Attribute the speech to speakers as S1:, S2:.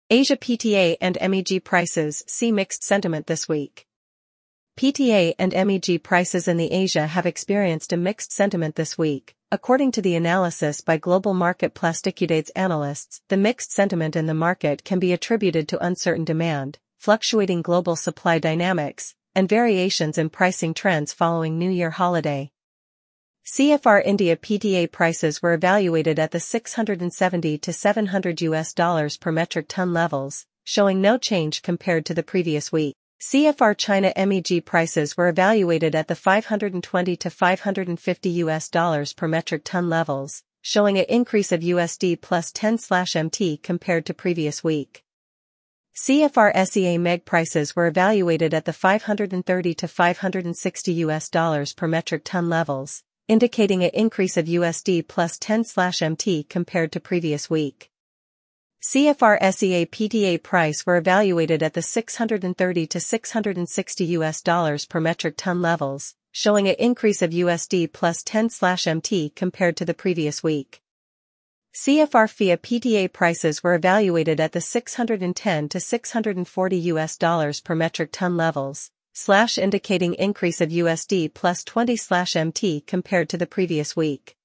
S1: Asia PTA and MEG prices see mixed sentiment this week. PTA and MEG prices in the Asia have experienced a mixed sentiment this week. According to the analysis by global market Plasticudates analysts, the mixed sentiment in the market can be attributed to uncertain demand, fluctuating global supply dynamics, and variations in pricing trends following New Year holiday. CFR India PTA prices were evaluated at the $670 to $700 per metric ton levels, showing no change compared to the previous week. CFR China MEG prices were evaluated at the $520 to $550 per metric ton levels, showing an increase of USD plus 10/MT compared to previous week. CFR SEA MEG prices were evaluated at the $530 to $560 per metric ton levels, indicating an increase of USD plus 10/MT compared to previous week. CFR SEA PTA price were evaluated at the $630 to $660 per metric ton levels, showing an increase of USD plus 10/MT compared to the previous week. CFR FIA PTA prices were evaluated at the $610 to $640 per metric ton levels, indicating increase of USD plus 20/MT compared to the previous week.